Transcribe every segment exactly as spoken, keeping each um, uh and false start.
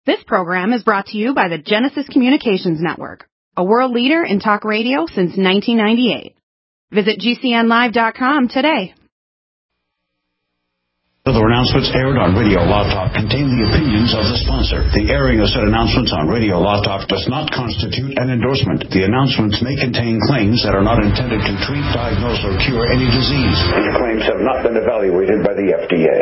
This program is brought to you by the Genesis Communications Network, a world leader in talk radio since nineteen ninety-eight. Visit G C N live dot com today. The announcements aired on Radio Law Talk contain the opinions of the sponsor. The airing of said announcements on Radio Law Talk does not constitute an endorsement. The announcements may contain claims that are not intended to treat, diagnose, or cure any disease. These claims have not been evaluated by the F D A.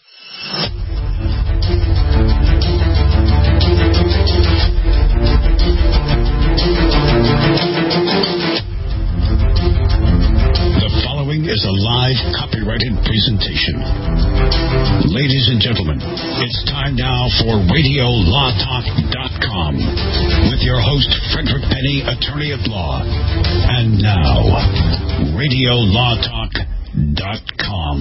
Is a live copyrighted presentation. Ladies and gentlemen, it's time now for Radio Law Talk dot com with your host, Frederick Penny, attorney at law. And now, Radio Law Talk dot com.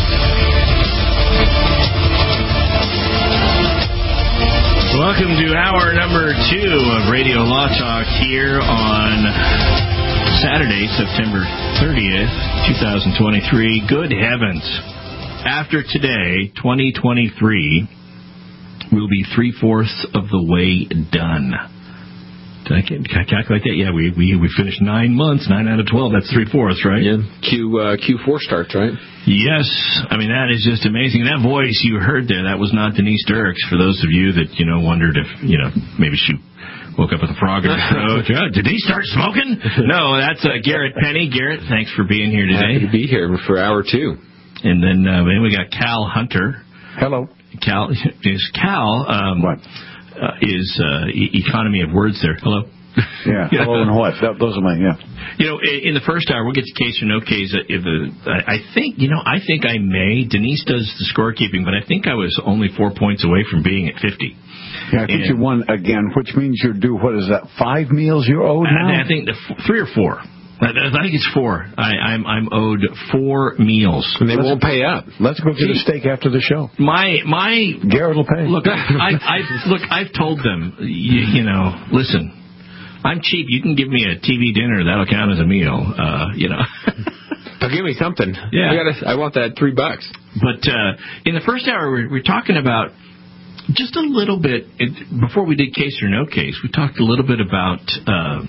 Welcome to hour number two of Radio Law Talk here on Saturday, September thirtieth, twenty twenty-three. Good heavens. After today, twenty twenty-three will be three-fourths of the way done. Did I, can I calculate that? Yeah, we, we we finished nine months, nine out of twelve. That's three-fourths, right? Yeah. Q, uh, Q four starts, right? Yes. I mean, that is just amazing. That voice you heard there, that was not Denise Dirks. For those of you that, you know, wondered if, you know, maybe she woke up with a frog in her throat. Oh, did he start smoking? No, that's uh, Garrett Penny. Garrett, thanks for being here today. Happy to be here for hour two. And then, uh, then we got Cal Hunter. Hello. Cal is Cal. Um, what? Uh, is uh, e- economy of words there. Hello. Yeah. Hello and what? That, those are my yeah. You know, in the first hour, we'll get to case or no case. If the, I think, you know, I think I may. Denise does the scorekeeping, but I think I was only four points away from being at fifty. Yeah, I think and, you won again, which means you're due, what is that, five meals you're owed now? I think the f- three or four. I, I think it's four. I, I'm I'm owed four meals. And they let's, won't pay up. Let's go get a steak after the show. My my Garrett will pay. Look, I, I look. I've told them, you, you know, listen, I'm cheap. You can give me a T V dinner. That'll count as a meal. Uh, you know. But give me something. Yeah. I, gotta, I want that three bucks. But uh, in the first hour, we're, we're talking about just a little bit, it, before we did case or no case, we talked a little bit about uh,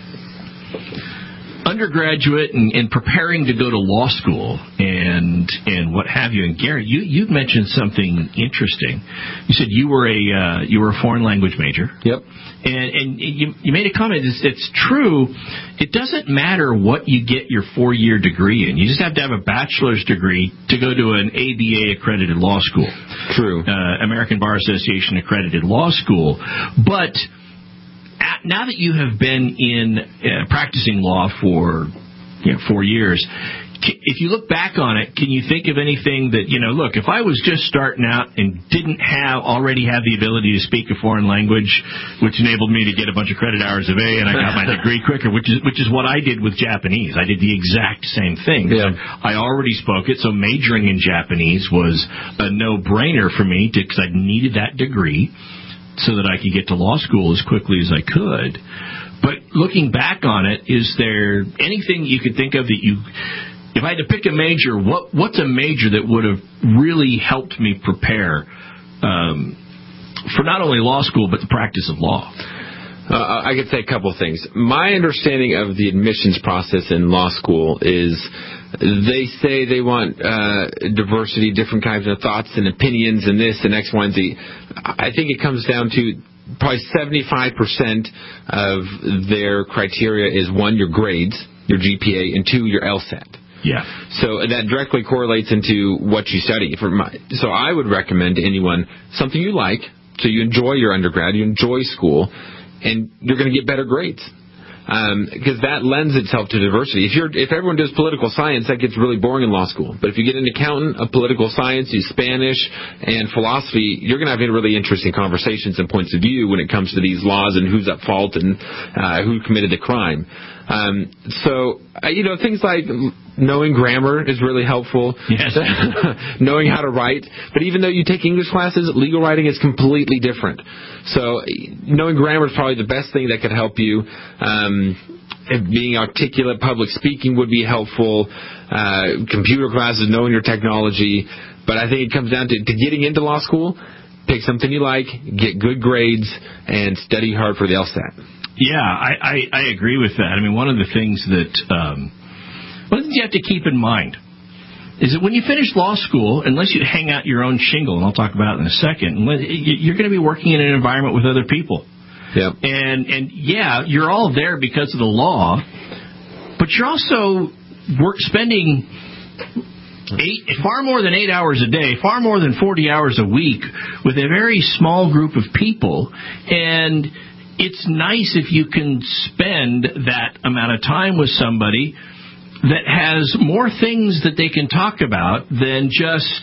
undergraduate and, and preparing to go to law school and and what have you. And Gary, you you mentioned something interesting. You said you were a uh, you were a foreign language major. Yep. And and you you made a comment. It's, it's true. It doesn't matter what you get your four year degree in. You just have to have a bachelor's degree to go to an A B A accredited law school. True. Uh, American Bar Association accredited law school, but now that you have been in uh, practicing law for you know, four years, if you look back on it, can you think of anything that, you know, look, if I was just starting out and didn't have already have the ability to speak a foreign language, which enabled me to get a bunch of credit hours of A and I got my degree quicker, which is which is what I did with Japanese. I did the exact same thing. Yeah. I already spoke it, so majoring in Japanese was a no-brainer for me because I needed that degree so that I could get to law school as quickly as I could. But looking back on it, is there anything you could think of that you, if I had to pick a major, what what's a major that would have really helped me prepare um, for not only law school, but the practice of law? Uh, I could say a couple of things. My understanding of the admissions process in law school is they say they want uh, diversity, different kinds of thoughts and opinions and this and X, Y, and Z. I think it comes down to probably seventy-five percent of their criteria is, one, your grades, your G P A, and two, your LSAT. Yeah. So that directly correlates into what you study. For my, so I would recommend to anyone something you like, so you enjoy your undergrad, you enjoy school, and you're going to get better grades. Because um, that lends itself to diversity. If you're, if everyone does political science, that gets really boring in law school. But if you get an accountant of political science, use Spanish and philosophy, you're going to have really interesting conversations and points of view when it comes to these laws and who's at fault and uh, who committed the crime. Um, so, uh, you know, things like knowing grammar is really helpful. Yes. Knowing how to write. But even though you take English classes, legal writing is completely different. So knowing grammar is probably the best thing that could help you. Um, being articulate, public speaking would be helpful. Uh, computer classes, knowing your technology. But I think it comes down to, to getting into law school. pick something you like, get good grades, and study hard for the LSAT. Yeah, I, I, I agree with that. I mean, one of the things that um, one of the things you have to keep in mind is that when you finish law school, unless you hang out your own shingle, and I'll talk about it in a second, you're going to be working in an environment with other people. Yep. And, and yeah, you're all there because of the law, but you're also work spending eight, far more than eight hours a day, far more than forty hours a week with a very small group of people. And it's nice if you can spend that amount of time with somebody that has more things that they can talk about than just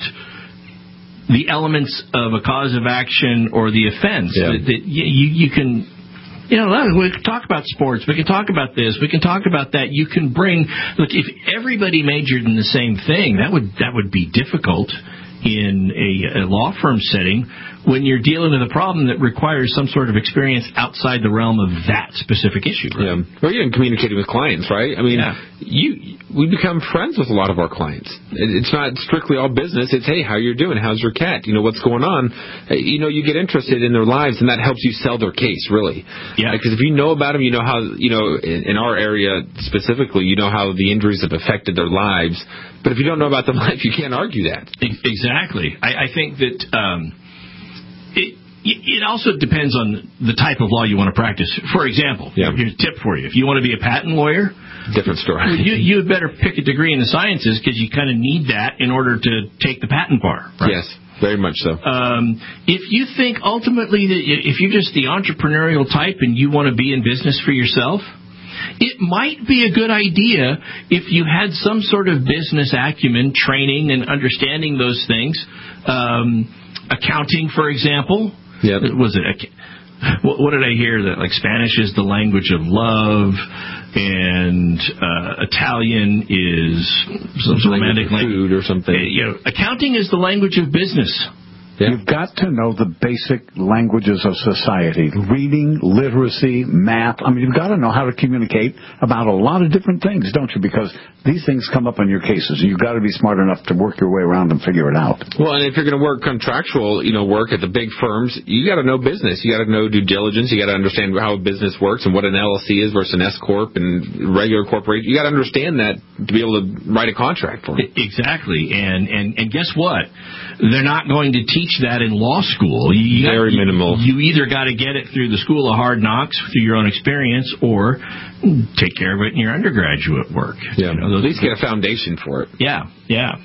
the elements of a cause of action or the offense. Yeah. That, that you, you can, you know, we can talk about sports, we can talk about this, we can talk about that. You can bring, look, if everybody majored in the same thing, that would that would be difficult in a, a law firm setting when you're dealing with a problem that requires some sort of experience outside the realm of that specific issue. Right? Yeah. Or even communicating with clients, right? I mean, yeah. you we become friends with a lot of our clients. It's not strictly all business. It's, hey, how you're doing? How's your cat? You know, what's going on? You know, you get interested in their lives, and that helps you sell their case, really. Yeah. Because if you know about them, you know how, you know, in, in our area specifically, you know how the injuries have affected their lives. But if you don't know about their life, you can't argue that. Exactly. I, I think that um, it, it also depends on the type of law you want to practice. For example, yeah. here's a tip for you. If you want to be a patent lawyer, different story. You, you had better pick a degree in the sciences because you kind of need that in order to take the patent bar. Right? Yes, very much so. Um, if you think ultimately that if you're just the entrepreneurial type and you want to be in business for yourself, it might be a good idea if you had some sort of business acumen, training, and understanding those things. Um, accounting, for example. Yep. Was it? What, what did I hear? That like Spanish is the language of love, and uh, Italian is some romantic language, food or something. Uh, you know, accounting is the language of business. Yeah. You've got to know the basic languages of society. Reading, literacy, math. I mean, you've got to know how to communicate about a lot of different things, don't you? Because these things come up in your cases. You've got to be smart enough to work your way around and figure it out. Well, and if you're going to work contractual, you know, work at the big firms, you got to know business. You got to know due diligence. You got to understand how a business works and what an L L C is versus an S corp and regular corporation. You got to understand that to be able to write a contract for them. Exactly. And and and guess what? They're not going to teach that in law school. You, Very you, minimal. You either got to get it through the school of hard knocks through your own experience, or take care of it in your undergraduate work. Yeah, you know, at least get a foundation for it. Yeah, yeah.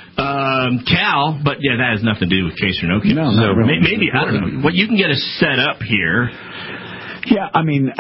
Um, Cal, but yeah, that has nothing to do with case or no case. No, so really. maybe I don't know. What you can get us set up here. Yeah, I mean,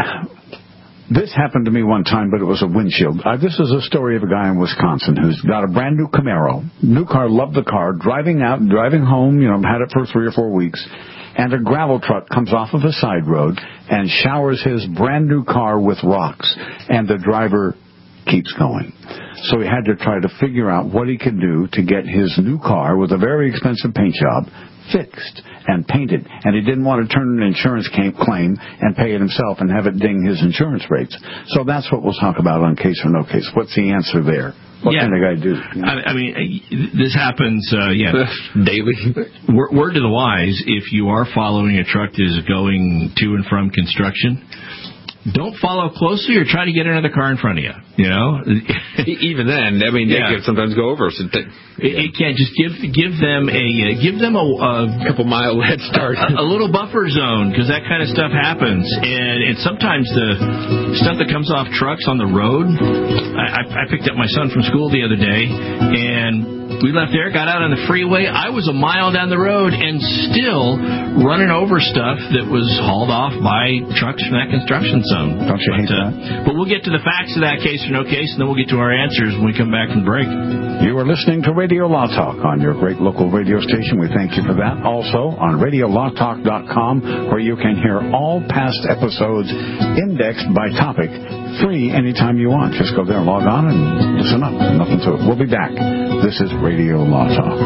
this happened to me one time, but it was a windshield. Uh, this is a story of a guy in Wisconsin who's got a brand new Camaro. New car, loved the car, driving out, driving home, you know, had it for three or four weeks. And a gravel truck comes off of a side road and showers his brand new car with rocks. And the driver keeps going. So he had to try to figure out what he could do to get his new car with a very expensive paint job fixed and painted, and he didn't want to turn an insurance claim and pay it himself and have it ding his insurance rates. So that's what we'll talk about on Case or No Case. What's the answer there? What yeah. can the guy do? You know? I, I mean, this happens, uh, yeah, daily. Word, word to the wise: if you are following a truck that is going to and from construction, don't follow closely or try to get another car in front of you. You know, even then, I mean, yeah. they could sometimes go over. So they, yeah. It can't just give give them a uh, give them a, a couple mile head start, a, a little buffer zone, because that kind of stuff happens. And, and sometimes the stuff that comes off trucks on the road. I, I picked up my son from school the other day, and we left there, got out on the freeway. I was a mile down the road and still running over stuff that was hauled off by trucks from that construction zone. Don't you but, hate uh, that? But we'll get to the facts of that case or no case, and then we'll get to our answers when we come back from break. You are listening to Radio Law Talk on your great local radio station. We thank you for that. Also on radio law talk dot com, where you can hear all past episodes indexed by topic, free anytime you want. Just go there, log on, and listen up. Nothing to it. We'll be back. This is Radio Law Talk.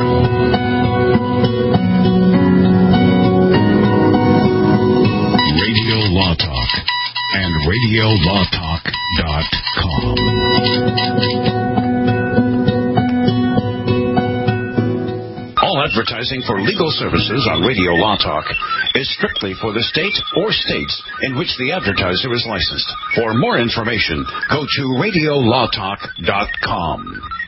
Radio Law Talk and radio law talk dot com. All that Advertising for legal services on Radio Law Talk is strictly for the state or states in which the advertiser is licensed. For more information, go to radio law talk dot com.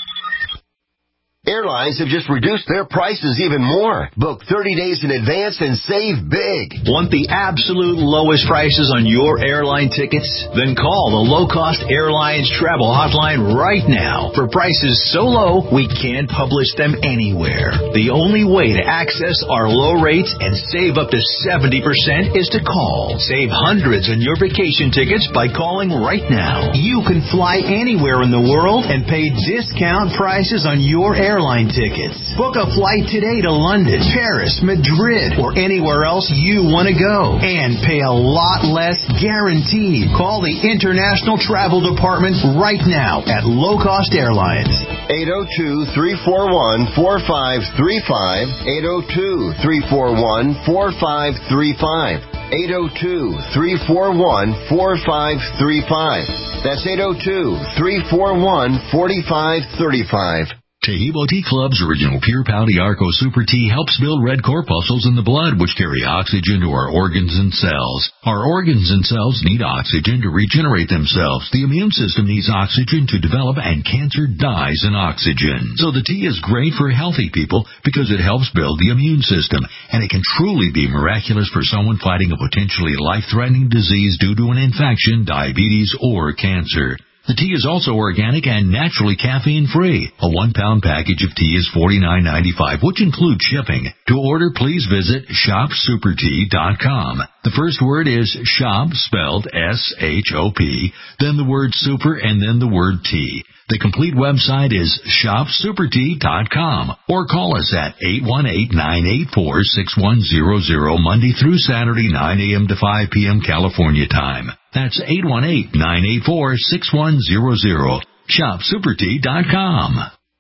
Airlines have just reduced their prices even more. Book thirty days in advance and save big. Want the absolute lowest prices on your airline tickets? Then call the Low Cost Airlines Travel Hotline right now. For prices so low, we can't publish them anywhere. The only way to access our low rates and save up to seventy percent is to call. Save hundreds on your vacation tickets by calling right now. You can fly anywhere in the world and pay discount prices on your airline airline tickets. Book a flight today to London, Paris, Madrid, or anywhere else you want to go and pay a lot less guaranteed. Call the International Travel Department right now at Low Cost Airlines. eight oh two, three four one, four five three five. eight oh two, three four one, four five three five. eight oh two, three four one, four five three five. That's eight oh two, three four one, four five three five. Tahibo Tea Club's original Pure Pau Arco Super Tea helps build red corpuscles in the blood, which carry oxygen to our organs and cells. Our organs and cells need oxygen to regenerate themselves. The immune system needs oxygen to develop, and cancer dies in oxygen. So the tea is great for healthy people because it helps build the immune system, and it can truly be miraculous for someone fighting a potentially life-threatening disease due to an infection, diabetes, or cancer. The tea is also organic and naturally caffeine-free. A one-pound package of tea is forty-nine ninety-five, which includes shipping. To order, please visit shop super tea dot com. The first word is shop, spelled S H O P, then the word super, and then the word tea. The complete website is shop super tea dot com, or call us at eight one eight, nine eight four, six one zero zero, Monday through Saturday, nine a.m. to five p.m. California time. That's eight one eight, nine eight four, six one zero zero. shop super tea dot com.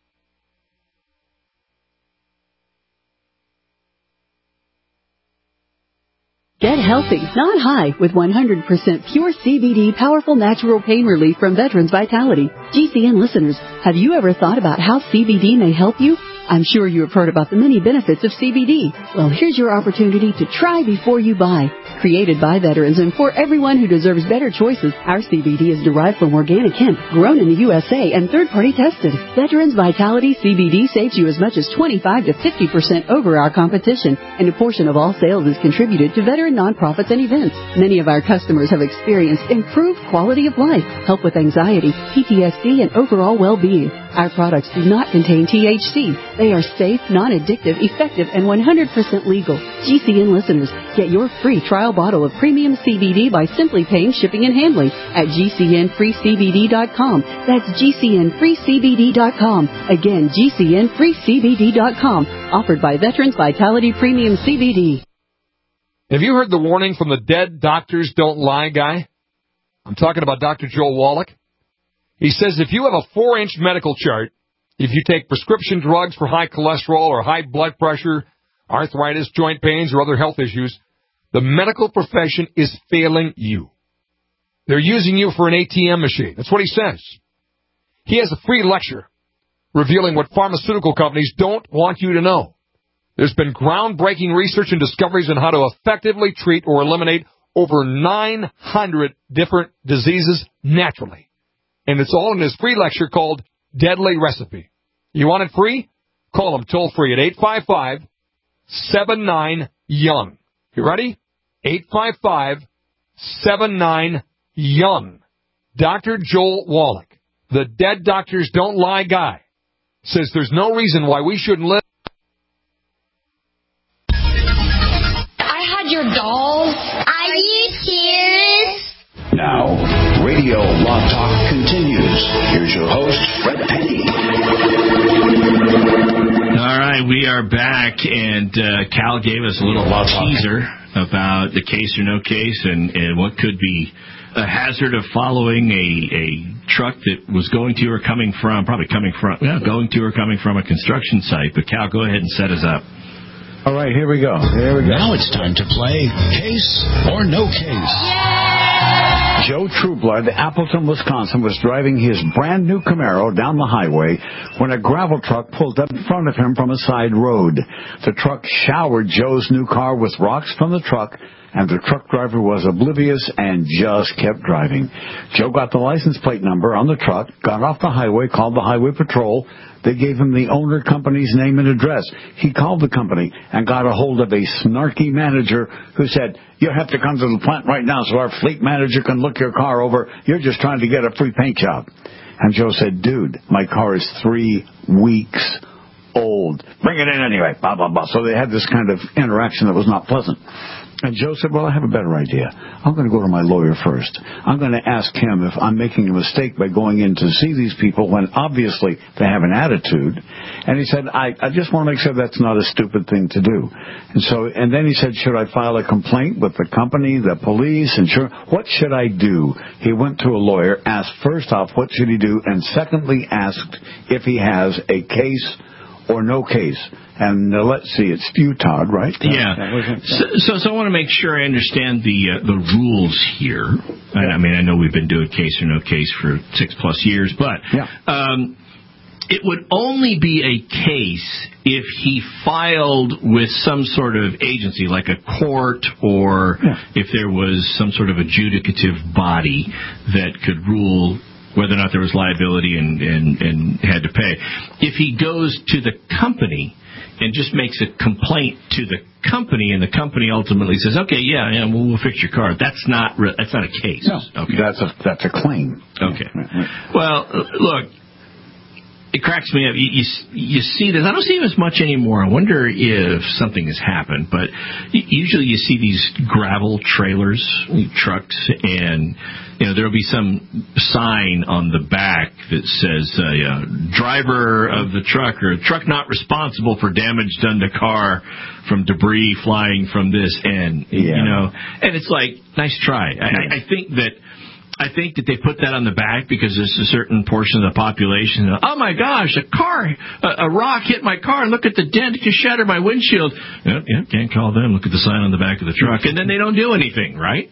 Get healthy, not high, with one hundred percent pure C B D powerful natural pain relief from Veterans Vitality. G C N listeners, have you ever thought about how C B D may help you? I'm sure you have heard about the many benefits of C B D. Well, here's your opportunity to try before you buy. Created by veterans and for everyone who deserves better choices, our C B D is derived from organic hemp, grown in the U S A, and third-party tested. Veterans Vitality C B D saves you as much as twenty-five to fifty percent over our competition, and a portion of all sales is contributed to veteran nonprofits and events. Many of our customers have experienced improved quality of life, help with anxiety, P T S D, and overall well-being. Our products do not contain T H C. They are safe, non-addictive, effective, and one hundred percent legal. G C N listeners, get your free trial bottle of premium C B D by simply paying shipping and handling at G C N free C B D dot com. That's G C N free C B D dot com. Again, G C N free C B D dot com. Offered by Veterans Vitality Premium C B D. Have you heard the warning from the Dead Doctors Don't Lie guy? I'm talking about Doctor Joel Wallach. He says if you have a four-inch medical chart, if you take prescription drugs for high cholesterol or high blood pressure, arthritis, joint pains, or other health issues, the medical profession is failing you. They're using you for an A T M machine. That's what he says. He has a free lecture revealing what pharmaceutical companies don't want you to know. There's been groundbreaking research and discoveries on how to effectively treat or eliminate over nine hundred different diseases naturally. And it's all in his free lecture called Deadly Recipe. You want it free? Call him toll free at eight five five, seven nine, young. You ready? eight five five, seven nine, young. Doctor Joel Wallach, the Dead Doctors Don't Lie guy, says there's no reason why we shouldn't live. I had your dolls. Are you serious? Now, Radio Law Talk continues. Here's your host, Fred Penny. All right, we are back, and uh, Cal gave us a little teaser about the case or no case and, and what could be a hazard of following a, a truck that was going to or coming from, probably coming from, yeah, going to or coming from a construction site. But, Cal, go ahead and set us up. All right, here we go. Here we go. Now it's time to play Case or No Case. Joe Trueblood, Appleton, Wisconsin, was driving his brand new Camaro down the highway when a gravel truck pulled up in front of him from a side road. The truck showered Joe's new car with rocks from the truck, and the truck driver was oblivious and just kept driving. Joe got the license plate number on the truck, got off the highway, called the highway patrol. They gave him the owner company's name and address. He called the company and got a hold of a snarky manager who said, "You have to come to the plant right now so our fleet manager can look your car over. You're just trying to get a free paint job." And Joe said, "Dude, my car is three weeks old. Bring it in anyway." Blah, blah, blah. So they had this kind of interaction that was not pleasant. And Joe said, "Well, I have a better idea. I'm going to go to my lawyer first. I'm going to ask him if I'm making a mistake by going in to see these people when obviously they have an attitude." And he said, I, I just want to make sure that's not a stupid thing to do. And so, and then he said, "Should I file a complaint with the company, the police, insurance? What should I do?" He went to a lawyer, asked first off, what should he do? And secondly, asked if he has a case or no case. And uh, let's see, it's you, Todd, right? Yeah. Uh, so, so, so I want to make sure I understand the uh, the rules here. And, I mean, I know we've been doing case or no case for six plus years, but yeah. um, it would only be a case if he filed with some sort of agency, like a court, or yeah. if there was some sort of adjudicative body that could rule whether or not there was liability and, and, and had to pay. If he goes to the company and just makes a complaint to the company, and the company ultimately says, "Okay, yeah, yeah, we'll, we'll fix your car," that's not re- that's not a case. No, okay. that's a that's a claim. Okay. Well, look, it cracks me up. You, you, you see this. I don't see him as much anymore. I wonder if something has happened. But usually you see these gravel trailers, trucks, and you know there'll be some sign on the back that says, uh, you know, "Driver of the truck," or "Truck not responsible for damage done to car from debris flying from this end." Yeah. You know, and it's like, nice try. I, I think that. I think that they put that on the back because there's a certain portion of the population. "Oh my gosh, a car, a, a rock hit my car, and look at the dent, it just shattered my windshield." Yep, yep, can't call them. Look at the sign on the back of the truck, and then they don't do anything, right?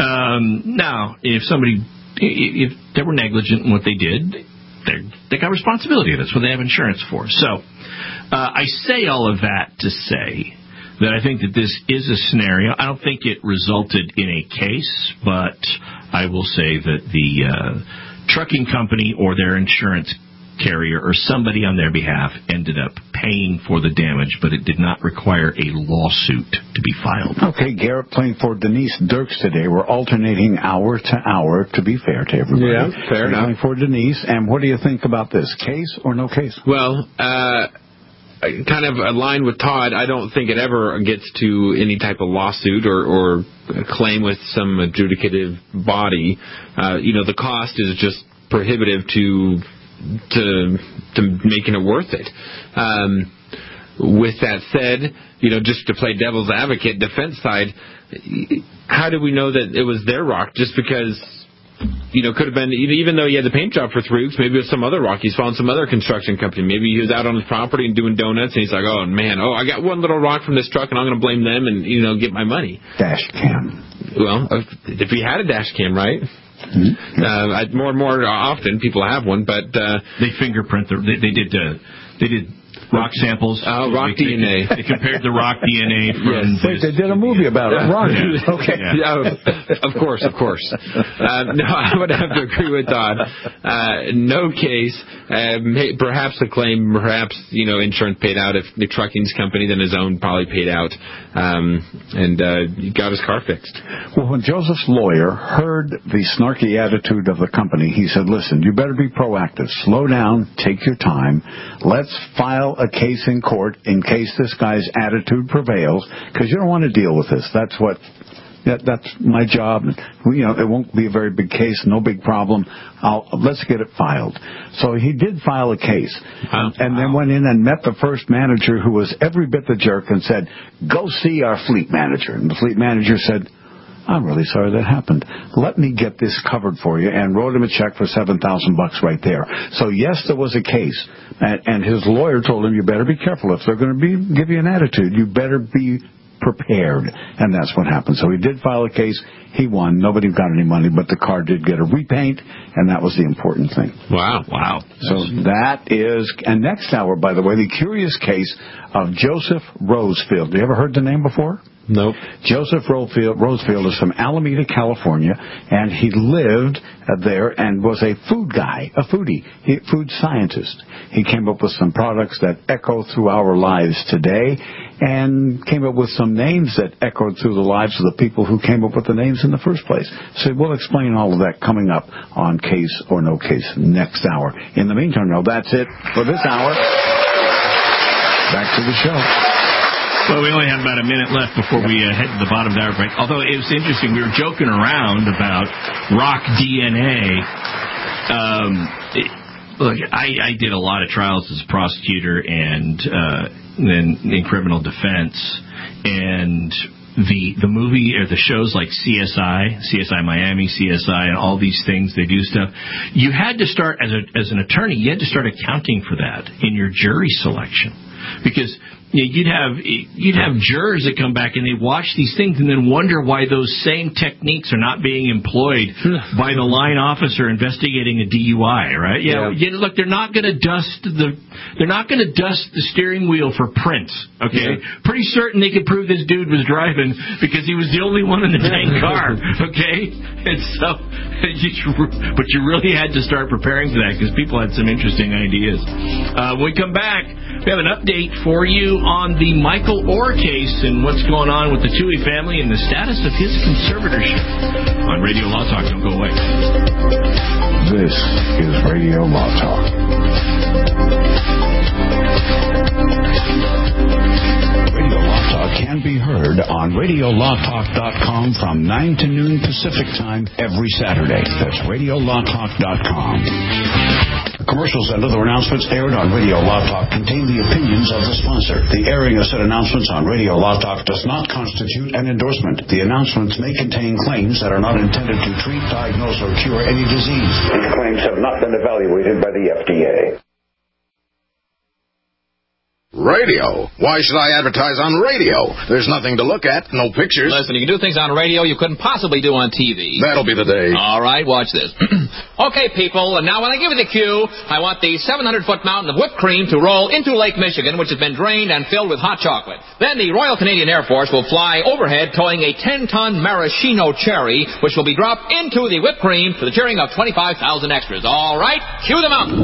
Um, now, if somebody, if they were negligent in what they did, they got responsibility. That's what they have insurance for. So, uh, I say all of that to say that I think that this is a scenario. I don't think it resulted in a case, but I will say that the uh, trucking company or their insurance carrier or somebody on their behalf ended up paying for the damage, but it did not require a lawsuit to be filed. Okay, Garrett playing for Denise Dirks today. We're alternating hour to hour, to be fair to everybody. Yeah, fair We're enough. Playing for Denise, and what do you think about this? Case or no case? Well, uh... kind of aligned with Todd, I don't think it ever gets to any type of lawsuit or, or claim with some adjudicative body. Uh, you know, the cost is just prohibitive to to to making it worth it. Um, with that said, you know, just to play devil's advocate, defense side, how do we know that it was their rock? Just because, you know, could have been, even though he had the paint job for three weeks, maybe it was some other rock. He's found some other construction company. Maybe he was out on his property and doing donuts, and he's like, "Oh, man, oh, I got one little rock from this truck, and I'm going to blame them and, you know, get my money." Dash cam. Well, if he had a dash cam, right? Mm-hmm. Uh, I, more and more often people have one, but uh, they fingerprint the. They, they did. Uh, they did. Rock samples. Oh, rock they, D N A. They compared the rock D N A from... Yes. Wait, they did a movie about it. Rock. Yeah. Okay. Yeah. Yeah, of course, of course. Uh, no, I would have to agree with Todd. Uh, no case. Uh, may, perhaps a claim, perhaps, you know, insurance paid out. If the trucking's company, then his own probably paid out. Um, and uh, he got his car fixed. Well, when Joseph's lawyer heard the snarky attitude of the company, he said, "Listen, you better be proactive. Slow down. Take your time. Let's file a case in court in case this guy's attitude prevails, because you don't want to deal with this. That's what that, that's my job. You know, it won't be a very big case, no big problem. I'll, let's get it filed." So he did file a case, oh, and wow. then went in and met the first manager, who was every bit the jerk, and said, "Go see our fleet manager." And the fleet manager said, "I'm really sorry that happened. Let me get this covered for you," and wrote him a check for seven thousand bucks right there. So yes, there was a case, and, and his lawyer told him, "You better be careful. If they're going to be give you an attitude, you better be prepared, and that's what happened. So he did file a case. He won. Nobody got any money, but the car did get a repaint, and that was the important thing. Wow. Wow. So that is, and next hour, by the way, the curious case of Joseph Rosefield. You ever heard the name before? Nope. Joseph Rosefield, Rosefield is from Alameda, California, and he lived uh, there and was a food guy, a foodie, he, food scientist. He came up with some products that echo through our lives today, and came up with some names that echoed through the lives of the people who came up with the names in the first place. So we'll explain all of that coming up on Case or No Case next hour. In the meantime, no, that's it for this hour. Back to the show. Well, we only have about a minute left before we uh, head to the bottom of the hour break. Although it was interesting, we were joking around about rock D N A. Um, it, look, I, I did a lot of trials as a prosecutor and uh, then in criminal defense, and the the movie or the shows like C S I, C S I Miami, C S I, and all these things, they do stuff. You had to start as a as an attorney. You had to start accounting for that in your jury selection, because you know, you'd have you'd have jurors that come back and they watch these things and then wonder why those same techniques are not being employed by the line officer investigating a D U I, right? Yeah. You know, look, they're not going to dust the they're not going to dust the steering wheel for prints. Okay, yeah. Pretty certain they could prove this dude was driving because he was the only one in the dang car. Okay, and so, but you really had to start preparing for that because people had some interesting ideas. Uh, when we come back, we have an update for you on the Michael Orr case and what's going on with the Toohey family and the status of his conservatorship on Radio Law Talk. Don't go away. This is Radio Law Talk. Radio Law Talk can be heard on radio law talk dot com from nine to noon Pacific Time every Saturday. That's radio law talk dot com. Commercials and other announcements aired on Radio Law Talk contain the opinions of the sponsor. The airing of said announcements on Radio Law Talk does not constitute an endorsement. The announcements may contain claims that are not intended to treat, diagnose, or cure any disease. These claims have not been evaluated by the F D A. Radio? Why should I advertise on radio? There's nothing to look at, no pictures. Listen, you can do things on radio you couldn't possibly do on T V. That'll be the day. All right, watch this. Okay, people, and now when I give you the cue, I want the seven hundred foot mountain of whipped cream to roll into Lake Michigan, which has been drained and filled with hot chocolate. Then the Royal Canadian Air Force will fly overhead towing a ten ton maraschino cherry, which will be dropped into the whipped cream to the cheering of twenty-five thousand extras. All right, cue them out.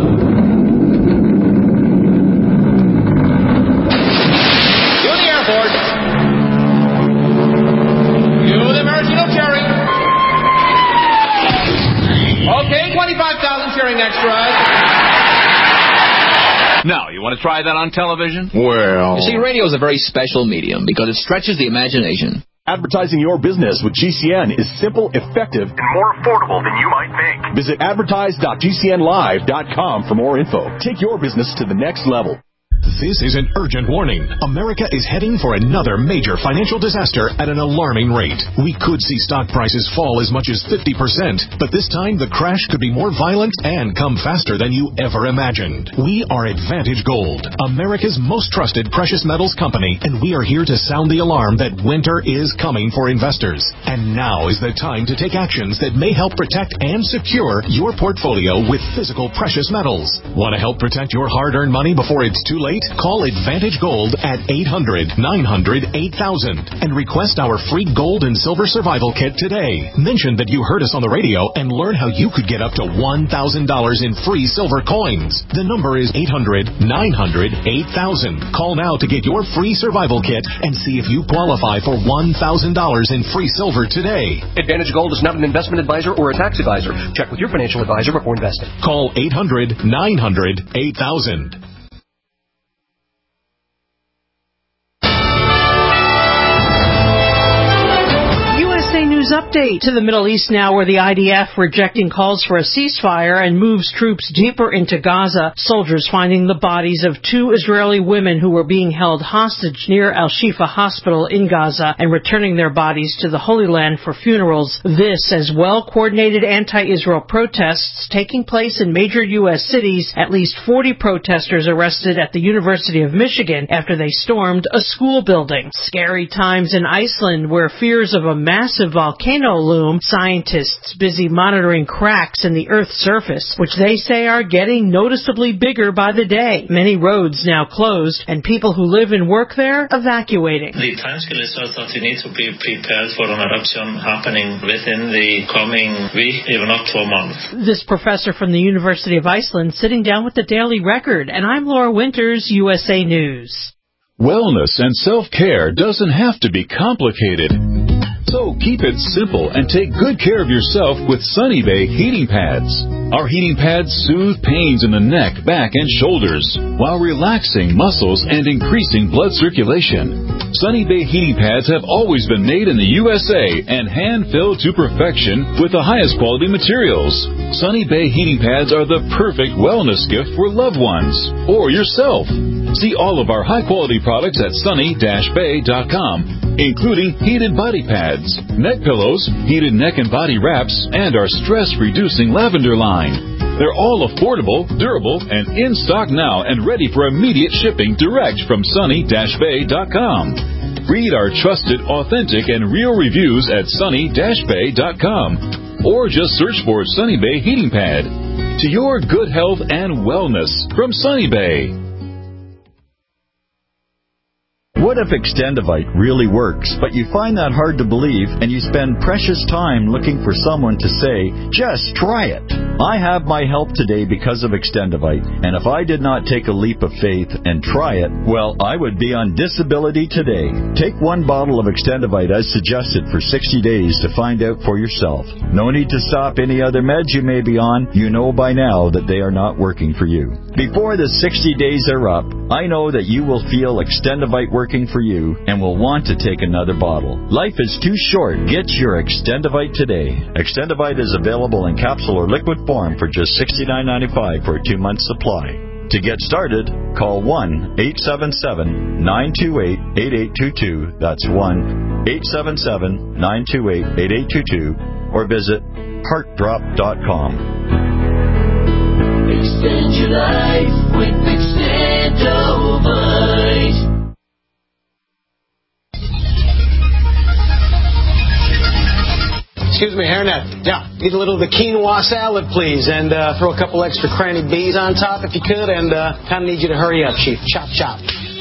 twenty-five thousand cheering extras. Now, you want to try that on television? Well... You see, radio is a very special medium because it stretches the imagination. Advertising your business with G C N is simple, effective, and more affordable than you might think. Visit advertise dot g c n live dot com for more info. Take your business to the next level. This is an urgent warning. America is heading for another major financial disaster at an alarming rate. We could see stock prices fall as much as fifty percent, but this time the crash could be more violent and come faster than you ever imagined. We are Advantage Gold, America's most trusted precious metals company, and we are here to sound the alarm that winter is coming for investors. And now is the time to take actions that may help protect and secure your portfolio with physical precious metals. Want to help protect your hard-earned money before it's too late? Call Advantage Gold at eight hundred, nine hundred, eight thousand and request our free gold and silver survival kit today. Mention that you heard us on the radio and learn how you could get up to one thousand dollars in free silver coins. The number is eight hundred, nine hundred, eight thousand. Call now to get your free survival kit and see if you qualify for one thousand dollars in free silver today. Advantage Gold is not an investment advisor or a tax advisor. Check with your financial advisor before investing. Call eight hundred, nine hundred, eight thousand. news update. To the Middle East now, where the I D F rejecting calls for a ceasefire and moves troops deeper into Gaza. Soldiers finding the bodies of two Israeli women who were being held hostage near Al-Shifa Hospital in Gaza and returning their bodies to the Holy Land for funerals. This as well-coordinated anti-Israel protests taking place in major U S cities. At least forty protesters arrested at the University of Michigan after they stormed a school building. Scary times in Iceland, where fears of a massive volcano loom. Scientists busy monitoring cracks in the Earth's surface, which they say are getting noticeably bigger by the day. Many roads now closed, and people who live and work there evacuating. The timescale is such that you need to be prepared for an eruption happening within the coming week, even up to a month. This professor from the University of Iceland sitting down with the Daily Record, and I'm Laura Winters, U S A News. Wellness and self-care doesn't have to be complicated. So keep it simple and take good care of yourself with Sunny Bay heating pads. Our heating pads soothe pains in the neck, back, and shoulders while relaxing muscles and increasing blood circulation. Sunny Bay heating pads have always been made in the U S A and hand-filled to perfection with the highest quality materials. Sunny Bay heating pads are the perfect wellness gift for loved ones or yourself. See all of our high-quality products at sunny dash bay dot com, including heated body pads, neck pillows, heated neck and body wraps, and our stress-reducing lavender line. They're all affordable, durable, and in stock now and ready for immediate shipping direct from sunny dash bay dot com. Read our trusted, authentic, and real reviews at sunny dash bay dot com or just search for Sunny Bay Heating Pad. To your good health and wellness from Sunny Bay. What if Extendivite really works, but you find that hard to believe and you spend precious time looking for someone to say, just try it? I have my help today because of Extendivite, and if I did not take a leap of faith and try it, well, I would be on disability today. Take one bottle of Extendivite as suggested for sixty days to find out for yourself. No need to stop any other meds you may be on. You know by now that they are not working for you. Before the sixty days are up, I know that you will feel Extendivite working for you and will want to take another bottle. Life is too short. Get your Extendivite today. Extendivite is available in capsule or liquid form for just sixty-nine ninety-five for a two-month supply. To get started, call one eight seven seven, nine two eight, eight eight two two. That's one eight seven seven, nine two eight, eight eight two two or visit heart drop dot com. Extend your life with Extendivite. Excuse me, hairnet. Yeah, eat a little of the quinoa salad, please, and uh, throw a couple extra cranny bees on top if you could, and uh, kind of need you to hurry up, Chief. Chop, chop.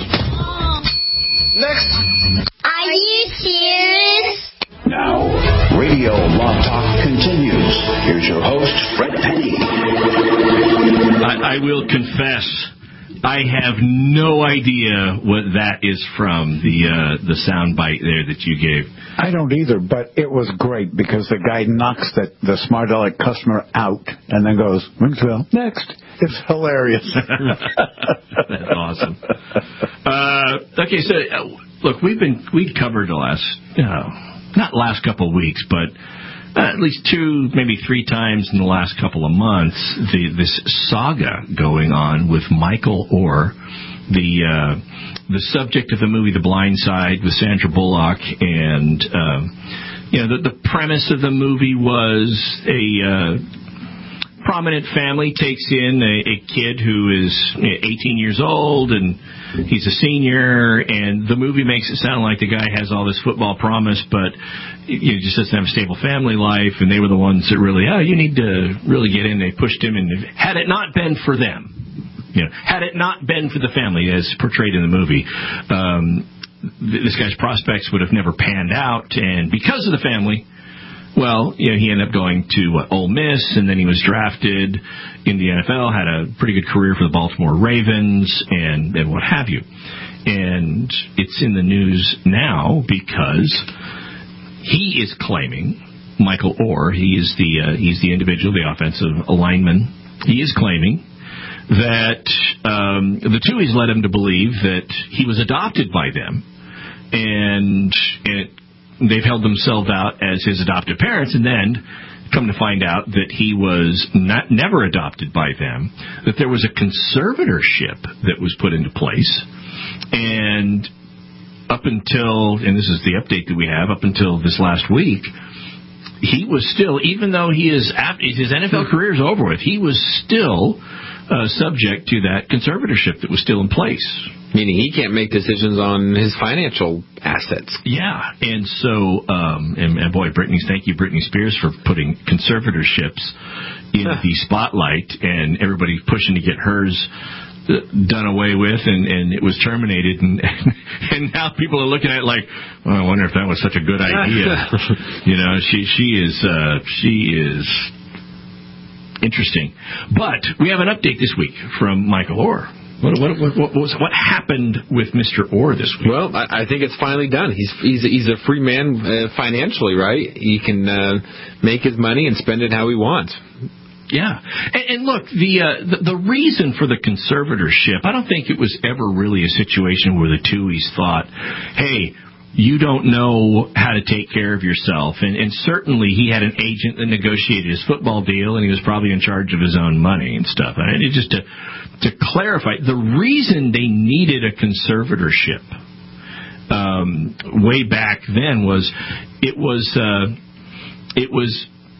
Next. Are you serious? Now, Radio Law Talk continues. Here's your host, Fred Penny. I, I will confess, I have no idea what that is from, the uh, the sound bite there that you gave. I don't either, but it was great because the guy knocks the, the smart aleck customer out and then goes, well, next. It's hilarious. That's awesome. Uh, okay, so uh, look, we've been we covered the last, you know, not last couple of weeks, but uh, at least two, maybe three times in the last couple of months, the, this saga going on with Michael Oher, the uh, the subject of the movie The Blind Side with Sandra Bullock, and uh, you know the, the premise of the movie was a uh, prominent family takes in a, a kid who is eighteen years old, and he's a senior, and the movie makes it sound like the guy has all this football promise, but you know, just doesn't have a stable family life, and they were the ones that really, oh, you need to really get in. They pushed him, and had it not been for them, you know, had it not been for the family as portrayed in the movie, um, this guy's prospects would have never panned out, and because of the family, well, you know, he ended up going to uh, Ole Miss, and then he was drafted in the N F L, had a pretty good career for the Baltimore Ravens, and, and what have you. And it's in the news now because he is claiming, Michael Oher, he is the uh, he's the individual, the offensive lineman, he is claiming that um, the Tuohys led him to believe that he was adopted by them, and, and it they've held themselves out as his adoptive parents, and then come to find out that he was not never adopted by them, that there was a conservatorship that was put into place, and up until, and this is the update that we have, up until this last week, he was still, even though he is his N F L career is over with, he was still uh, subject to that conservatorship that was still in place. Meaning he can't make decisions on his financial assets. Yeah, and so, um, and, and boy, Britney, thank you, Britney Spears, for putting conservatorships in huh. the spotlight, and everybody pushing to get hers done away with, and, and it was terminated, and and now people are looking at it like, well, I wonder if that was such a good idea. You know, she she is uh, she is interesting. But we have an update this week from Michael Orr. What what what what, was, what happened with Mister Orr this week? Well, I, I think it's finally done. He's he's he's a free man uh, financially, right? He can uh, make his money and spend it how he wants. Yeah, and, and look, the, uh, the the reason for the conservatorship, I don't think it was ever really a situation where the Tuohys thought, hey, you don't know how to take care of yourself. And, and certainly he had an agent that negotiated his football deal, and he was probably in charge of his own money and stuff. And it just to, to clarify, the reason they needed a conservatorship um, way back then was it was uh, it was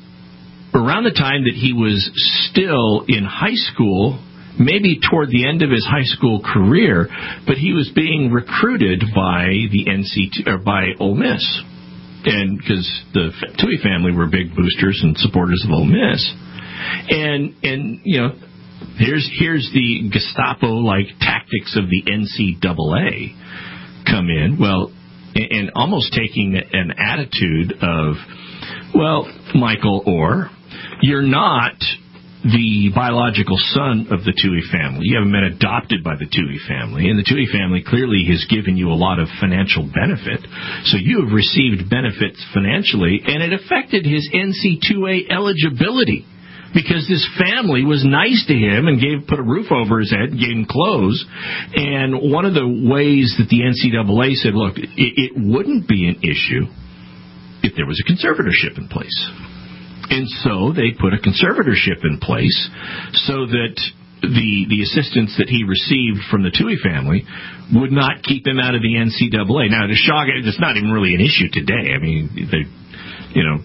around the time that he was still in high school, maybe toward the end of his high school career, but he was being recruited by the N C T or by Ole Miss, and because the Tuohy family were big boosters and supporters of Ole Miss, and and you know, here's here's the Gestapo-like tactics of the N C double A come in, well, and, and almost taking an attitude of, well, Michael Orr, you're not the biological son of the Tuohy family. You haven't been adopted by the Tuohy family, and the Tuohy family clearly has given you a lot of financial benefit. So you have received benefits financially, and it affected his N C double A eligibility because this family was nice to him and gave put a roof over his head and gave him clothes. And one of the ways that the N C double A said, look, it, it wouldn't be an issue if there was a conservatorship in place. And so they put a conservatorship in place so that the the assistance that he received from the Tuohy family would not keep him out of the N C double A. Now, to shock it, it's not even really an issue today. I mean, they, you know,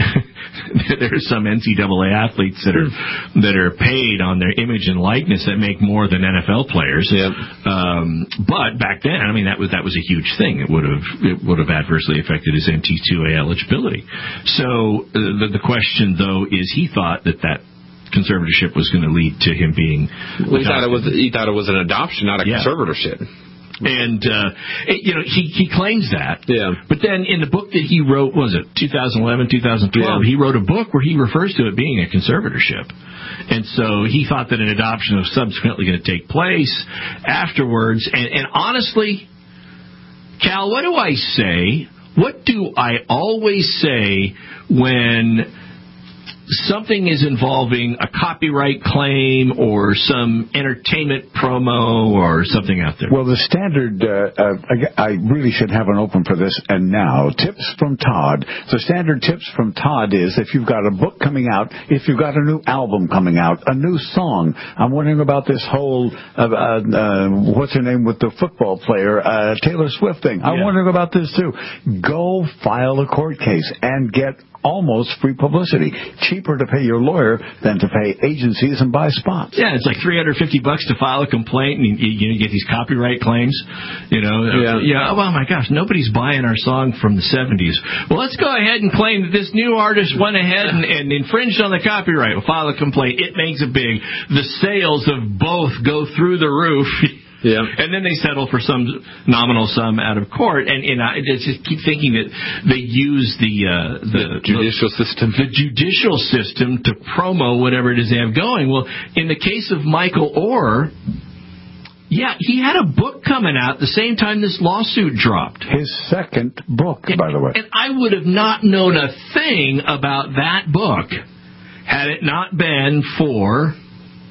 there are some N C double A athletes that are that are paid on their image and likeness that make more than N F L players. Yep. Um, but back then, I mean, that was that was a huge thing. It would have it would have adversely affected his N C double A eligibility. So uh, the, the question, though, is he thought that that conservatorship was going to lead to him being. Well, he thought it was he thought it was an adoption, not a yeah. conservatorship. And, uh, it, you know, he, he claims that. Yeah. But then in the book that he wrote, was it two thousand eleven, two thousand twelve, yeah. he wrote a book where he refers to it being a conservatorship. And so he thought that an adoption was subsequently going to take place afterwards. And, and honestly, Cal, what do I say? What do I always say when something is involving a copyright claim or some entertainment promo or something out there? Well, the standard, uh, uh, I really should have an open for this, and now, tips from Todd. The standard tips from Todd is if you've got a book coming out, if you've got a new album coming out, a new song. I'm wondering about this whole, uh, uh, what's her name with the football player, uh, Taylor Swift thing. I'm yeah. wondering about this too. Go file a court case and get almost free publicity. Cheaper to pay your lawyer than to pay agencies and buy spots. Yeah, it's like three hundred fifty bucks to file a complaint, and you, you, you get these copyright claims. You know, yeah. yeah. Oh my gosh, nobody's buying our song from the seventies. Well, let's go ahead and claim that this new artist went ahead and, and infringed on the copyright. We'll file a complaint. It makes it big. The sales of both go through the roof. Yeah. And then they settle for some nominal sum out of court. And, and I just keep thinking that they use the, uh, the, the judicial the, system, the judicial system to promo whatever it is they have going. Well, in the case of Michael Orr, yeah, he had a book coming out the same time this lawsuit dropped. His second book, and, by the way. And I would have not known a thing about that book had it not been for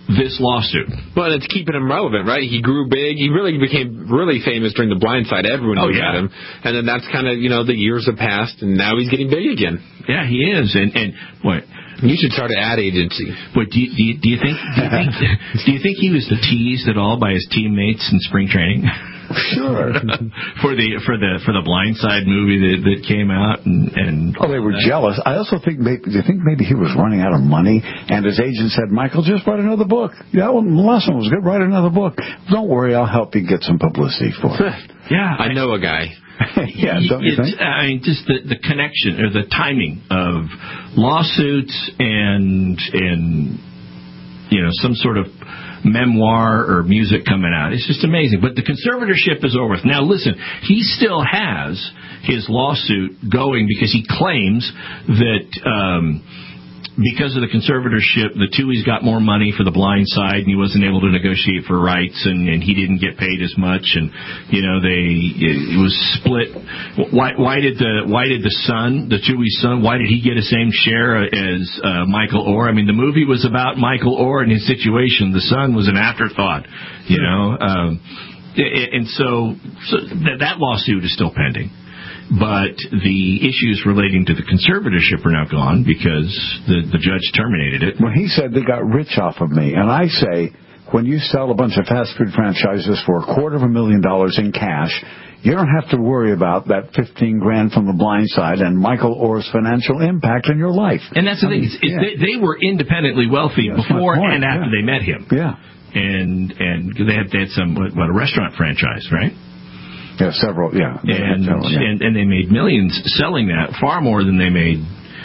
this lawsuit. Well, it's keeping him relevant, right? He grew big. He really became really famous during The Blind Side. Everyone Oh, knew yeah. about him. And then that's kind of, you know, the years have passed, and now he's getting big again. Yeah, he is. And, and what? You should start an ad agency. What do you, do you, do you think? Do you think, do you think he was teased at all by his teammates in spring training? Sure. for the for the for the Blind Side movie that, that came out and, and oh, they were jealous. I also think maybe do you think maybe he was running out of money and his agent said, "Michael, just write another book. Yeah, well, the last one was good. Write another book. Don't worry, I'll help you get some publicity for it." Yeah, I know a guy. Yeah, don't you it's, think? I mean, just the, the connection or the timing of lawsuits and and you know some sort of memoir or music coming out. It's just amazing. But the conservatorship is over with. Now, listen, he still has his lawsuit going because he claims that um, because of the conservatorship, the Tuohy's got more money for The Blind Side, and he wasn't able to negotiate for rights, and, and he didn't get paid as much, and you know they it, it was split. Why, why did the why did the son, the Tuohy's son, why did he get the same share as uh, Michael Oher? I mean, the movie was about Michael Oher and his situation. The son was an afterthought, you know, um, and so, so that, that lawsuit is still pending. But the issues relating to the conservatorship are now gone because the, the judge terminated it. Well, he said they got rich off of me. And I say, when you sell a bunch of fast food franchises for a quarter of a million dollars in cash, you don't have to worry about that fifteen grand from The Blind Side and Michael Oher's financial impact in your life. And that's the thing. I mean, It's, it's, yeah. they, they were independently wealthy That's before my point, and after yeah. they met him. Yeah. And and they had, they had some, what, what, a restaurant franchise, right? Yeah, several, yeah. And, several, yeah. and and they made millions selling that, far more than they made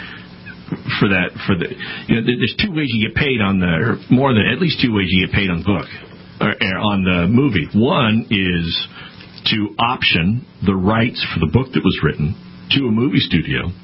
for that. For the you know, there's two ways you get paid on the, or more than at least two ways you get paid on the book, or, or on the movie. One is to option the rights for the book that was written to a movie studio.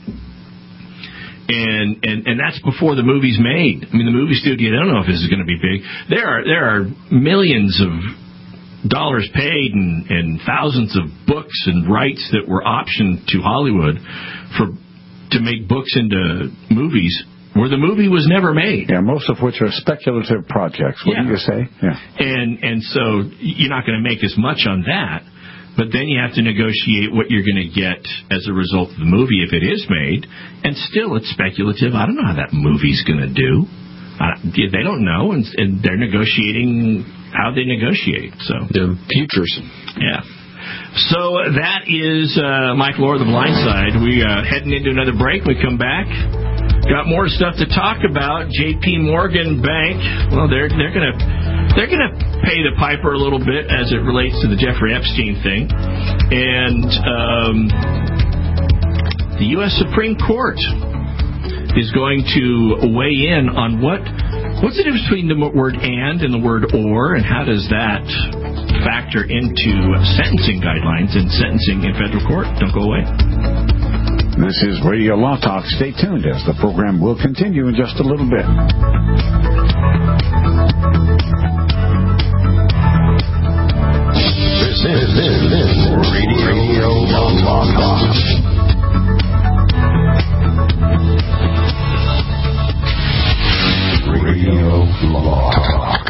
And, and and that's before the movie's made. I mean, the movie studio, they don't know if this is going to be big. There are there are millions of dollars paid and, and thousands of books and rights that were optioned to Hollywood for to make books into movies where the movie was never made. Yeah, most of which are speculative projects, wouldn't Yeah. you say? Yeah. And and so you're not going to make as much on that, but then you have to negotiate what you're going to get as a result of the movie if it is made, and still it's speculative. I don't know how that movie's going to do. Uh, they don't know, and, and they're negotiating how they negotiate. So the futures. Yeah. So that is uh, Michael Oher, The Blind Side. We uh, heading into another break. We come back. Got more stuff to talk about. J P Morgan Bank. Well, they're they're gonna they're gonna pay the piper a little bit as it relates to the Jeffrey Epstein thing, and um, the U S Supreme Court is going to weigh in on what what's the difference between the word "and" and the word "or," and how does that factor into sentencing guidelines and sentencing in federal court. Don't go away. This is Radio Law Talk. Stay tuned as the program will continue in just a little bit. This is, this is Radio, Radio Law Talk. Radio Law Talk.